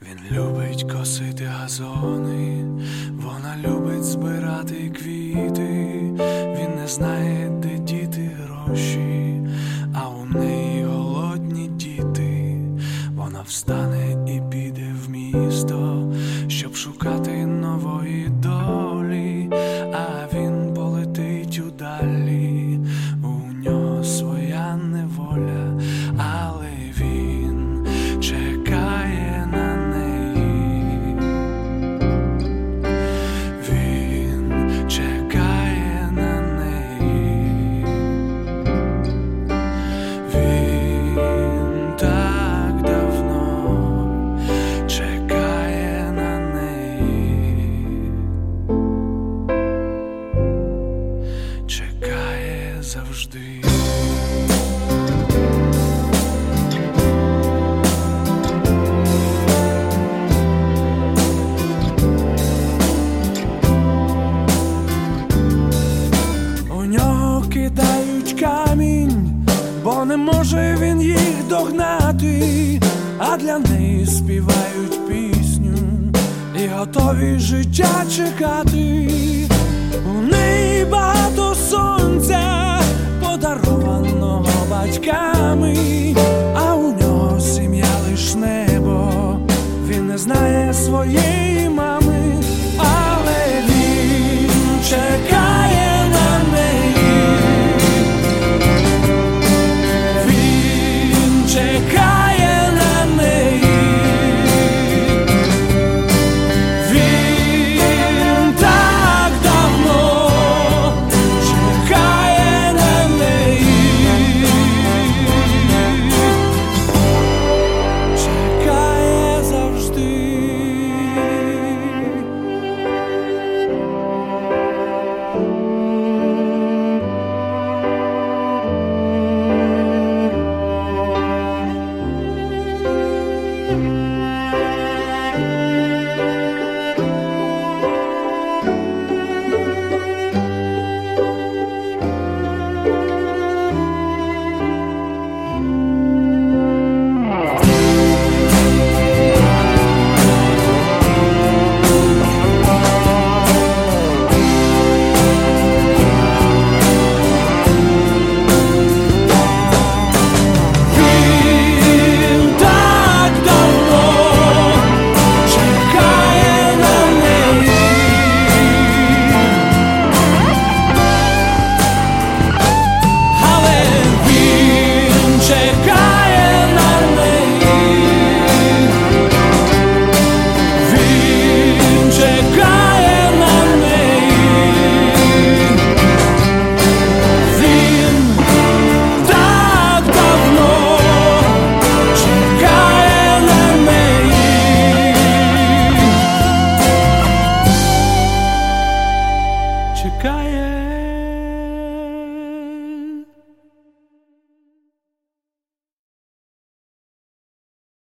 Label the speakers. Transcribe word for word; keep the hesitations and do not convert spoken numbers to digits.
Speaker 1: Він любить косити газони, вона любить збирати квіти. Він не знає, де діти гроші, а у неї голодні діти. Вона встане і піде в місто, щоб шукати нової долі, а він полетить удалі, у нього своя неволя, але він чекає на неї. Він чекає на неї. Він так давно чекає на неї. Чекає завжди. У нього кидають камінь, бо не може він їх догнати, а для неї співають пісню і готові життя чекати. У неї багато сонця, подарованого батьками, а у нього сім'я лиш небо. Він не знає своєї мами.